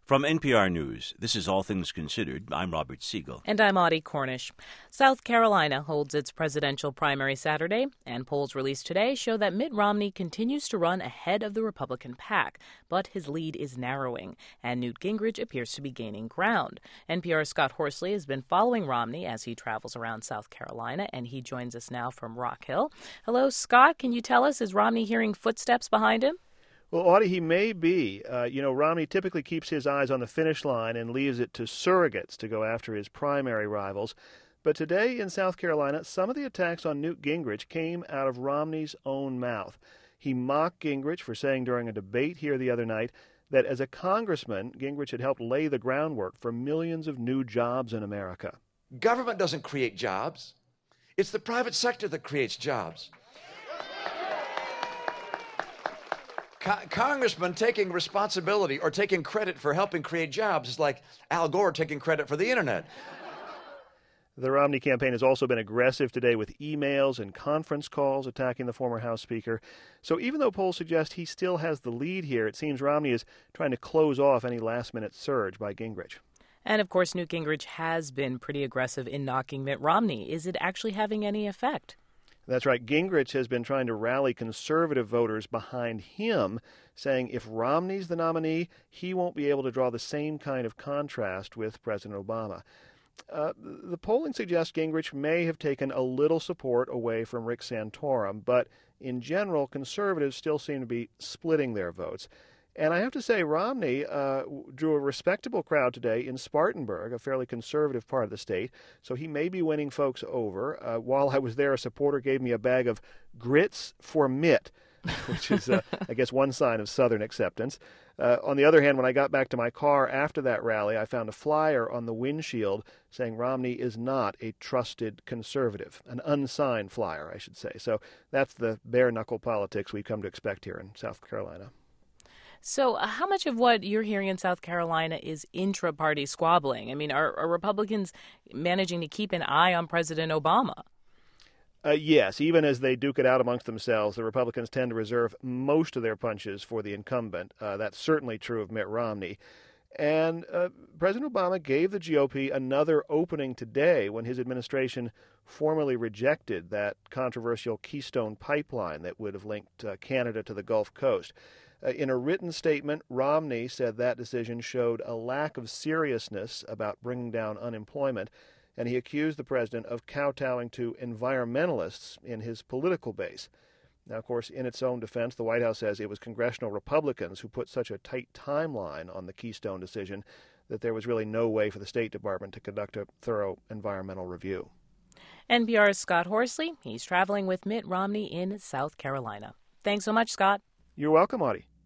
From NPR News, this is All Things Considered. I'm Robert Siegel. And I'm Audie Cornish. South Carolina holds its presidential primary Saturday, and polls released today show that Mitt Romney continues to run ahead of the Republican pack, but his lead is narrowing, and Newt Gingrich appears to be gaining ground. NPR's Scott Horsley has been following Romney as he travels around South Carolina, and he joins us now from Rock Hill. Hello, Scott. Can you tell us, is Romney hearing footsteps behind him? Well, Audie, he may be. Romney typically keeps his eyes on the finish line and leaves it to surrogates to go after his primary rivals. But today in South Carolina, some of the attacks on Newt Gingrich came out of Romney's own mouth. He mocked Gingrich for saying during a debate here the other night that as a congressman, Gingrich had helped lay the groundwork for millions of new jobs in America. Government doesn't create jobs. It's the private sector that creates jobs. Congressman taking responsibility or taking credit for helping create jobs is like Al Gore taking credit for the internet. The Romney campaign has also been aggressive today with emails and conference calls attacking the former House Speaker. So even though polls suggest he still has the lead here, it seems Romney is trying to close off any last-minute surge by Gingrich. And, of course, Newt Gingrich has been pretty aggressive in knocking Mitt Romney. Is it actually having any effect? That's right. Gingrich has been trying to rally conservative voters behind him, saying if Romney's the nominee, he won't be able to draw the same kind of contrast with President Obama. The polling suggests Gingrich may have taken a little support away from Rick Santorum, but in general, conservatives still seem to be splitting their votes. And I have to say, Romney drew a respectable crowd today in Spartanburg, a fairly conservative part of the state, so he may be winning folks over. While I was there, a supporter gave me a bag of grits for Mitt, which is, I guess, one sign of Southern acceptance. On the other hand, when I got back to my car after that rally, I found a flyer on the windshield saying Romney is not a trusted conservative, an unsigned flyer, I should say. So that's the bare-knuckle politics we've come to expect here in South Carolina. So how much of what you're hearing in South Carolina is intra-party squabbling? I mean, are Republicans managing to keep an eye on President Obama? Yes, even as they duke it out amongst themselves, the Republicans tend to reserve most of their punches for the incumbent. That's certainly true of Mitt Romney. And President Obama gave the GOP another opening today when his administration formally rejected that controversial Keystone pipeline that would have linked Canada to the Gulf Coast. In a written statement, Romney said that decision showed a lack of seriousness about bringing down unemployment, and he accused the president of kowtowing to environmentalists in his political base. Now, of course, in its own defense, the White House says it was congressional Republicans who put such a tight timeline on the Keystone decision that there was really no way for the State Department to conduct a thorough environmental review. NPR's Scott Horsley. He's traveling with Mitt Romney in South Carolina. Thanks so much, Scott. You're welcome, Audie.